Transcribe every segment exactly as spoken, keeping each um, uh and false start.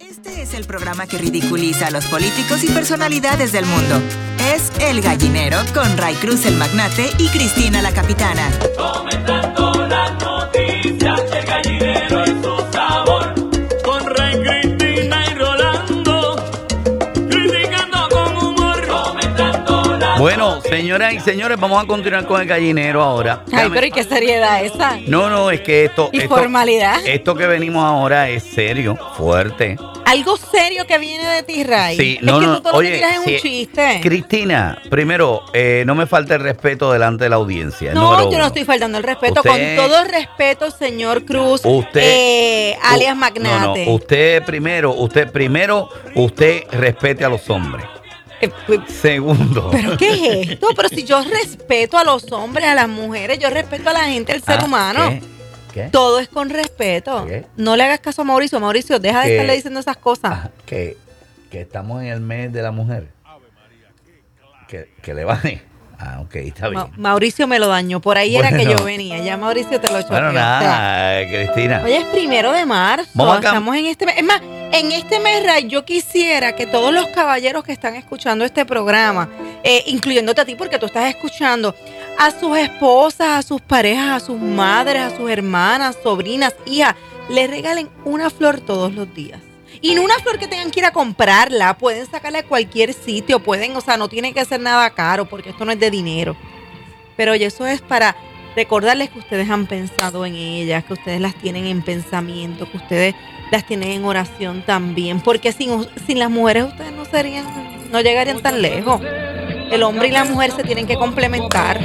Este es el programa que ridiculiza a los políticos y personalidades del mundo. Es El Gallinero con Ray Cruz el magnate y Cristina la capitana. Comentando las noticias, El Gallinero es su sabor. Con Ray, Cristina y Rolando, criticando con humor. Comentando las Bueno, noticias. señoras y señores, vamos a continuar con El Gallinero ahora. Ay, pero ¿y qué seriedad esa? No, no, es que esto... ¿Y esto, formalidad? Esto que venimos ahora es serio, fuerte. Algo serio que viene de ti, Ray. Sí, es no, que no, tú todo oye, lo que tiras es sí, un chiste. Cristina, primero, eh, no me falte el respeto delante de la audiencia. No, número yo uno. no estoy faltando el respeto. Usted- Con todo respeto, señor Cruz, Usted, eh, alias u- Magnate. No, no, usted primero, usted primero, usted respete a los hombres. Eh, eh, Segundo. ¿Pero qué es esto? Pero si yo respeto a los hombres, a las mujeres, yo respeto a la gente, al ser Ah, humano. ¿qué? ¿Qué? Todo es con respeto. ¿Qué? No le hagas caso a Mauricio. Mauricio, deja de ¿Qué? estarle diciendo esas cosas. Ah, que, que estamos en el mes de la mujer. Que, que le baje. Ah, ok, está bien. Ma- Mauricio me lo dañó. Por ahí era que Bueno. yo venía. Ya Mauricio te lo choqueó. Bueno, nada, Cristina. Oye, es primero de marzo. Vamos a cam- Estamos en este mes. Es más, en este mes, Ray, yo quisiera que todos los caballeros que están escuchando este programa, eh, incluyéndote a ti, porque tú estás escuchando, a sus esposas, a sus parejas, a sus madres, a sus hermanas, sobrinas, hijas, les regalen una flor todos los días. Y no una flor que tengan que ir a comprarla, pueden sacarla de cualquier sitio, pueden, o sea, no tiene que ser nada caro, porque esto no es de dinero. Pero oye, eso es para recordarles que ustedes han pensado en ellas, que ustedes las tienen en pensamiento, que ustedes las tienen en oración también, porque sin, sin las mujeres ustedes no serían, no llegarían tan lejos. El hombre y la mujer se tienen que complementar.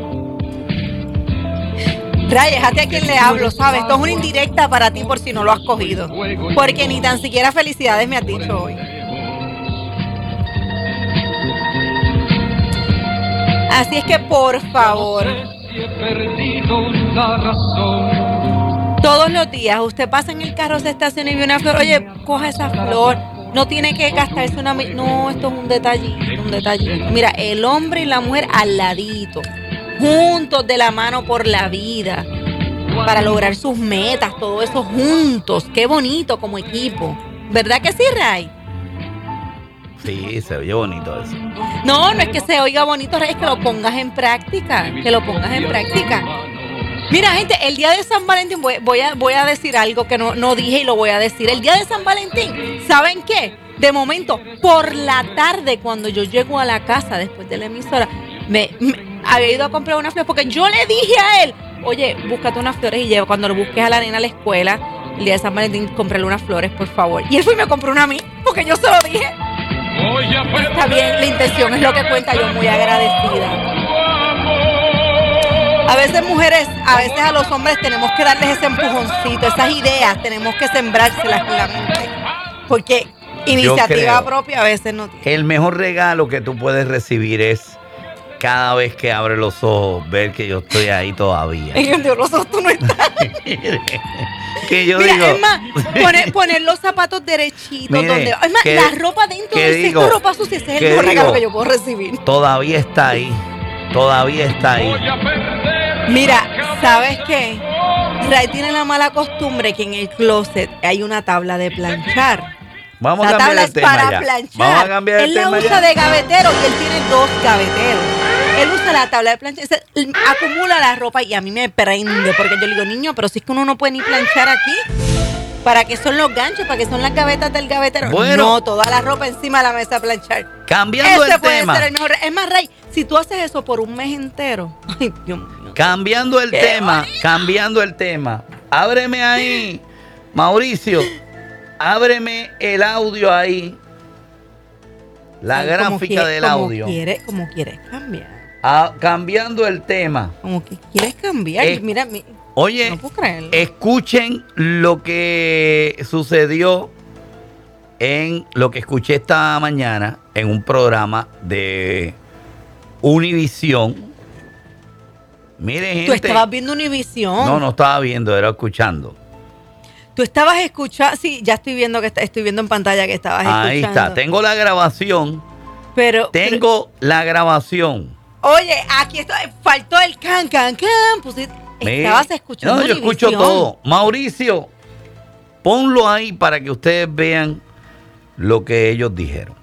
Ray, déjate a quien le hablo, ¿sabes? Esto es una indirecta para ti por si no lo has cogido. Porque ni tan siquiera felicidades me has dicho hoy. Así es que, por favor, todos los días usted pasa en el carro, se estaciona y ve una flor. Oye, coja esa flor. No tiene que gastarse una... mi- No, esto es un detallito, un detallito. Mira, el hombre y la mujer al ladito, juntos de la mano por la vida, para lograr sus metas, todo eso juntos. Qué bonito como equipo. ¿Verdad que sí, Ray? Sí, se oye bonito eso. No, no es que se oiga bonito, Ray, es que lo pongas en práctica, que lo pongas en práctica. Mira, gente, el día de San Valentín, voy, voy, a, voy a decir algo que no, no dije y lo voy a decir. El día de San Valentín, ¿saben qué? De momento, por la tarde, cuando yo llego a la casa después de la emisora, me, me había ido a comprar unas flores, porque yo le dije a él, oye, búscate unas flores y llevo, cuando lo busques a la nena a la escuela, el día de San Valentín, cómprale unas flores, por favor. Y él fue y me compró una a mí, porque yo se lo dije. Está bien, la intención es lo que cuenta, yo muy agradecida. A veces, mujeres, a veces a los hombres tenemos que darles ese empujoncito, esas ideas, tenemos que sembrárselas en la mente. Porque iniciativa creo. propia a veces no tiene. El mejor regalo que tú puedes recibir es cada vez que abres los ojos, ver que yo estoy ahí todavía. En el de los ojos tú no estás. Que yo Mira, digo, es más, poner, poner los zapatos derechitos. Mire, donde, es más, que- la ropa dentro que del digo, cesto de ropa sucia, ese es que el mejor regalo digo, que yo puedo recibir. todavía está ahí, todavía está ahí. Mira, ¿sabes qué? Ray tiene la mala costumbre que en el closet hay una tabla de planchar. Vamos La a tabla cambiar es el tema para ya. planchar. Vamos a cambiar el él la tema usa ya. de gavetero y él tiene dos gaveteros. Él usa la tabla de planchar, se- él acumula la ropa y a mí me prende porque yo le digo, niño, pero si es que uno no puede ni planchar aquí. ¿Para qué son los ganchos? ¿Para qué son las gavetas del gavetero? Bueno. No, toda la ropa encima de la mesa a planchar. Cambiando Ese el puede tema. ser el mejor. Es más, Ray, si tú haces eso por un mes entero, ay, Dios mío. Cambiando el Qué tema, bonito. cambiando el tema. Ábreme ahí, Mauricio. Ábreme el audio ahí. La Ay, como gráfica que- del como audio. Quiere, como quieres cambiar. Ah, cambiando el tema. Como que quieres cambiar. Eh, Mira, mi- Oye, no puedo creerlo. escuchen lo que sucedió en lo que escuché esta mañana en un programa de Univisión. Miren, gente. Tú estabas viendo Univisión. No, no estaba viendo, era escuchando. Tú estabas escuchando. Sí, ya estoy viendo que está- estoy viendo en pantalla que estabas Ahí escuchando. está, tengo la grabación. Pero, Tengo la grabación. pero- oye, aquí está, faltó el can, can, can. Pusiste- estabas escuchando No, yo escucho Univisión. todo. Mauricio, ponlo ahí para que ustedes vean lo que ellos dijeron.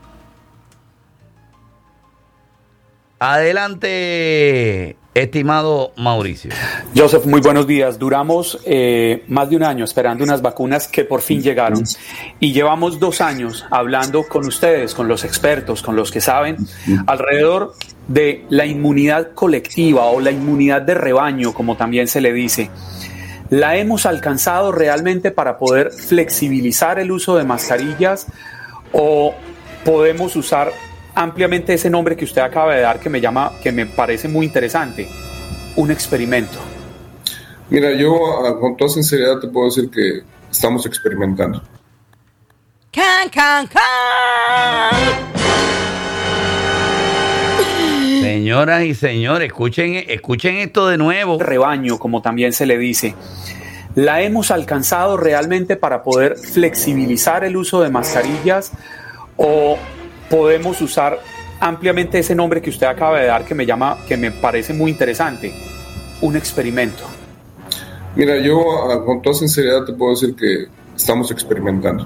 Adelante, estimado Mauricio. Joseph, muy buenos días. Duramos eh, más de un año esperando unas vacunas que por fin llegaron y llevamos dos años hablando con ustedes, con los expertos, con los que saben, alrededor de la inmunidad colectiva o la inmunidad de rebaño, como también se le dice. ¿La hemos alcanzado realmente para poder flexibilizar el uso de mascarillas o podemos usar ampliamente ese nombre que usted acaba de dar, que me llama, que me parece muy interesante, un experimento? Mira, yo con toda sinceridad te puedo decir que estamos experimentando. ¡Can, can, can! Señoras y señores, escuchen, escuchen esto de nuevo. Rebaño, como también se le dice. ¿La hemos alcanzado realmente para poder flexibilizar el uso de mascarillas o podemos usar ampliamente ese nombre que usted acaba de dar, que me llama, que me parece muy interesante, un experimento? Mira, yo con toda sinceridad te puedo decir que estamos experimentando.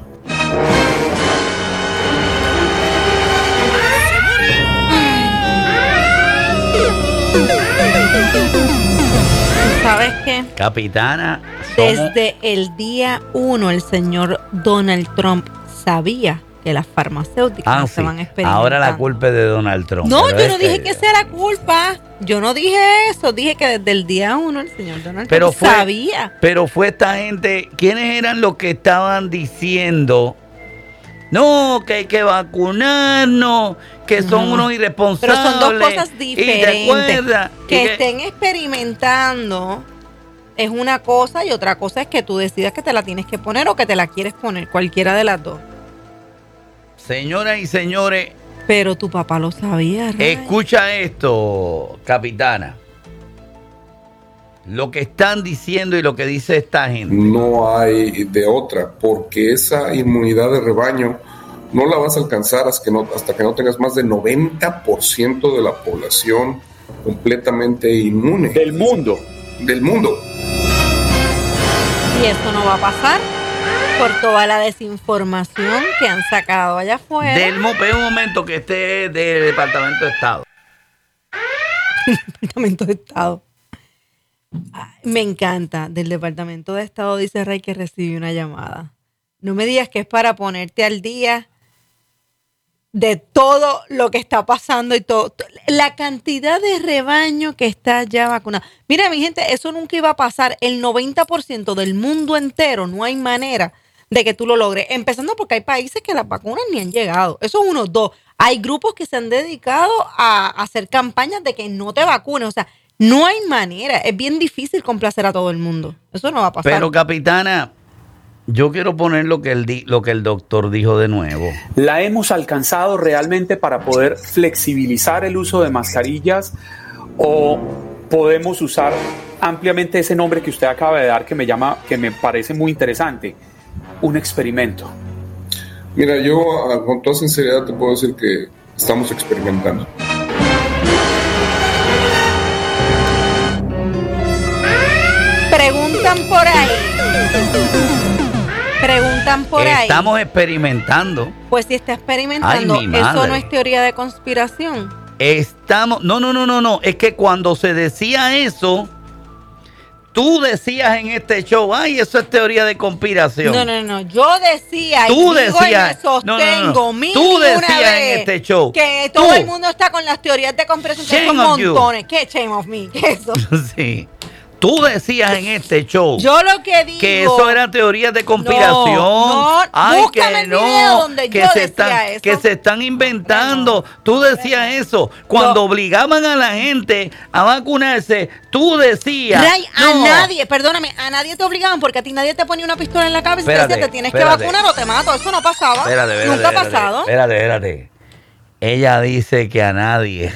¿Sabes qué? Capitana, somos... Desde el día uno el señor Donald Trump sabía que las farmacéuticas ah, no sí. se van a experimentar. Ahora la culpa es de Donald Trump. No, yo es no dije que... que esa era culpa. Yo no dije eso. Dije que desde el día uno el señor Donald pero Trump fue, sabía. Pero fue esta gente, ¿quiénes eran los que estaban diciendo no, que hay que vacunarnos, que son no. unos irresponsables? Pero son dos cosas diferentes. Que, que estén experimentando es una cosa y otra cosa es que tú decidas que te la tienes que poner o que te la quieres poner, cualquiera de las dos. Señoras y señores, pero tu papá lo sabía, Ray. Escucha esto, capitana. Lo que están diciendo y lo que dice esta gente. No hay de otra, porque esa inmunidad de rebaño no la vas a alcanzar hasta que no, hasta que no tengas más del noventa por ciento de la población completamente inmune. Del mundo. Del mundo. Y eso no va a pasar por toda la desinformación que han sacado allá afuera. Del un momento que esté del Departamento de Estado. Departamento de Estado. Me encanta. Del Departamento de Estado dice Ray que recibió una llamada. No me digas que es para ponerte al día de todo lo que está pasando y todo. La cantidad de rebaño que está ya vacunado. Mira, mi gente, eso nunca iba a pasar. El noventa por ciento del mundo entero, no hay manera de que tú lo logres. Empezando porque hay países que las vacunas ni han llegado. Eso es uno. Dos, hay grupos que se han dedicado a hacer campañas de que no te vacunes. O sea, no hay manera. Es bien difícil complacer a todo el mundo. Eso no va a pasar. Pero, capitana, yo quiero poner lo que el, di- lo que el doctor dijo de nuevo. ¿La hemos alcanzado realmente para poder flexibilizar el uso de mascarillas o podemos usar ampliamente ese nombre que usted acaba de dar, que me llama, que me parece muy interesante, un experimento? Mira, yo con toda sinceridad te puedo decir que estamos experimentando. Preguntan por ahí. Preguntan por ahí. Estamos experimentando. Pues si está experimentando, Ay, mi eso madre. no es teoría de conspiración. Estamos... No, no, no, no, no. Es que cuando se decía eso, tú decías en este show, ay, eso es teoría de conspiración. No, no, no. Yo decía, Tú y digo decías- y me sostengo no, no, no. mil Tú y una decías en vez este show. que todo Tú. el mundo está con las teorías de conspiración. Que Shame son of you. montones. ¿Qué shame of me? ¿Qué es eso? Sí. Tú decías en este show Yo lo que digo... que eso eran teorías de conspiración. No, no, Ay, búscame que el no, video donde que yo se decía están, eso. que se están inventando. Tú decías eso. Cuando No. obligaban a la gente a vacunarse, tú decías. Ray, a no. nadie, perdóname, a nadie te obligaban porque a ti nadie te ponía una pistola en la cabeza y te Espérate, decía te tienes espérate. que vacunar o te mato. Eso no pasaba. Espérate, espérate, Nunca ha espérate, pasado. Espérate, espérate. Ella dice que a nadie.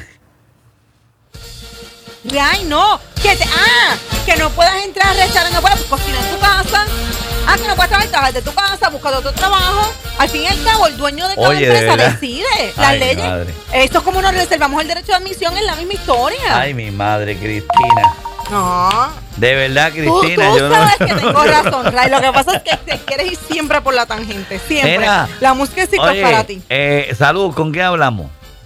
Ray, no. Que te, ah, que no puedas entrar a restaurantes, no puedas cocinar en tu casa. Ah, que no puedes trabajar de tu casa, buscar otro trabajo. Al fin y al cabo, el dueño de cada Oye, de empresa verdad. decide las Ay, leyes. madre. Esto es como nos reservamos el derecho de admisión en la misma historia. Ay, mi madre, Cristina. No. De verdad, Tú, Cristina. tú yo sabes no... que tengo razón, Ray. Lo que pasa es que te quieres ir siempre por la tangente. Siempre. Mira, la música sí oye, es para ti. Eh, saludos, ¿con qué hablamos?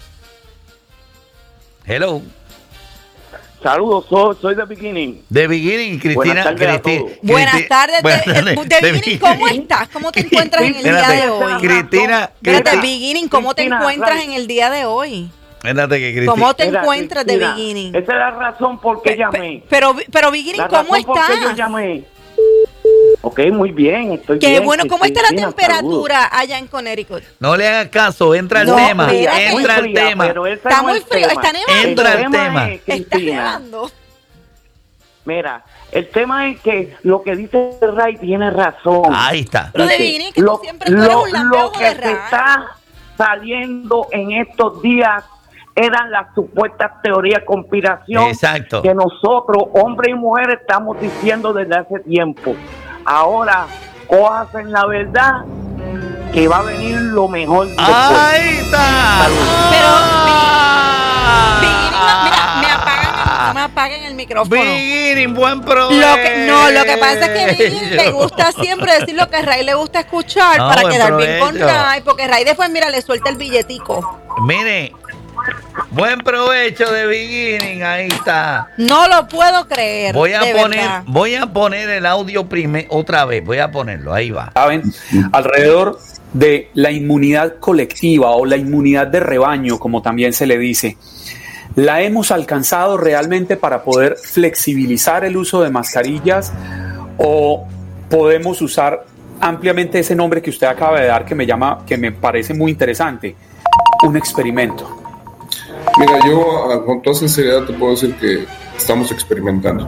Hello. Saludos, soy, soy de Beginning. De Beginning, Cristina. Buenas tardes a Cristi- todos. Cristi- Buenas tardes, buenas de, tardes, de de Beginning, ¿cómo estás? ¿Cómo te encuentras en el día Espérate, de hoy? Cristina, Espérate, Cristina, Beginning, ¿cómo te Cristina, encuentras Ray. en el día de hoy? espérate que Cristina. ¿Cómo te Mira, encuentras de Cristina, Beginning? Esa es la razón por qué Pe- llamé. pe- Pero, pero Beginning, La ¿cómo razón por qué yo estás? llamé. Ok, muy bien, estoy Qué bien. bueno, ¿cómo está la Cristina, temperatura allá en Connecticut? No le hagas caso, entra al No, tema. espérate. Entra al Muy fría, tema. pero ese Está no muy es el frío, tema. está nevando. Entra al El tema. es, Está Cristina, nevando. mira, el tema es que lo que dice Ray tiene razón. Ahí está. Pero de Dice, Beginning, que tú siempre tú eres lo, un lambejo lo que de se Ray. está saliendo en estos días eran las supuestas teorías de conspiración Exacto. que nosotros, hombres y mujeres, estamos diciendo desde hace tiempo. Ahora, cójanse la verdad que va a venir lo mejor después. Ahí está. Pero, Ah. Beginning, mira, me apagan, no me apaguen el micrófono. Beginning, buen provecho. Lo que, no, lo que pasa es que Beginning le gusta siempre decir lo que Ray le gusta escuchar No, para buen quedar bien con provecho. Ray, porque Ray después, mira, le suelta el billetico. Mire, buen provecho de Beginning, ahí está. No lo puedo creer. Voy a de poner, verdad. voy a poner el audio prime, otra vez, voy a ponerlo, ahí va. Saben, alrededor de la inmunidad colectiva o la inmunidad de rebaño, como también se le dice. ¿La hemos alcanzado realmente para poder flexibilizar el uso de mascarillas o podemos usar ampliamente ese nombre que usted acaba de dar que me llama, que me parece muy interesante, un experimento? Mira, yo ah, con toda sinceridad te puedo decir que estamos experimentando.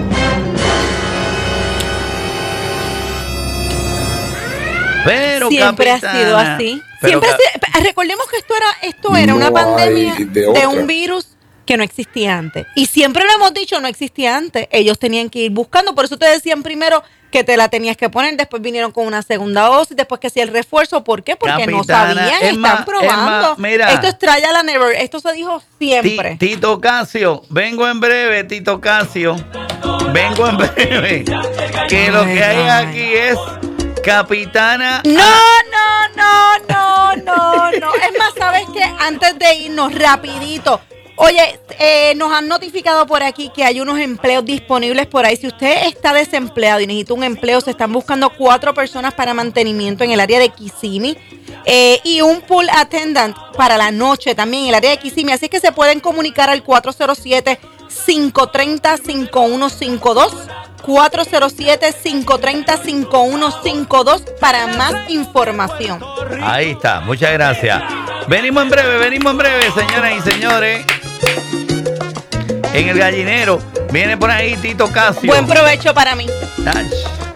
Pero Siempre ha capitana, sido así. pero Siempre ca- ha sido- recordemos que esto era, esto era No una pandemia hay de, de otra. un virus que no existía antes. Y siempre lo hemos dicho, no existía antes. Ellos tenían que ir buscando. Por eso te decían primero que te la tenías que poner. Después vinieron con una segunda dosis. Después que hacía el refuerzo. ¿Por qué? Porque no Capitana, sabían. es Están más, es probando. más, mira. Esto es trial and error. Esto se dijo siempre. Ti- Tito Casio, vengo en breve, Tito Casio. Vengo en breve. Que lo que hay aquí es Capitana. No, no, no, no, no, no. Es más, ¿sabes qué? Antes de irnos rapidito. Oye, eh, nos han notificado por aquí que hay unos empleos disponibles por ahí. Si usted está desempleado y necesita un empleo, se están buscando cuatro personas para mantenimiento en el área de Kissimmee eh, y un pool attendant para la noche también en el área de Kissimmee. Así que se pueden comunicar al cuatro cero siete, cinco tres cero, cinco uno cinco dos. cuatro cero siete, cinco tres cero, cinco uno cinco dos para más información. Ahí está, muchas gracias. Venimos en breve, venimos en breve, señoras y señores. En el gallinero viene por ahí Tito Casio. Buen provecho para mí. Ach.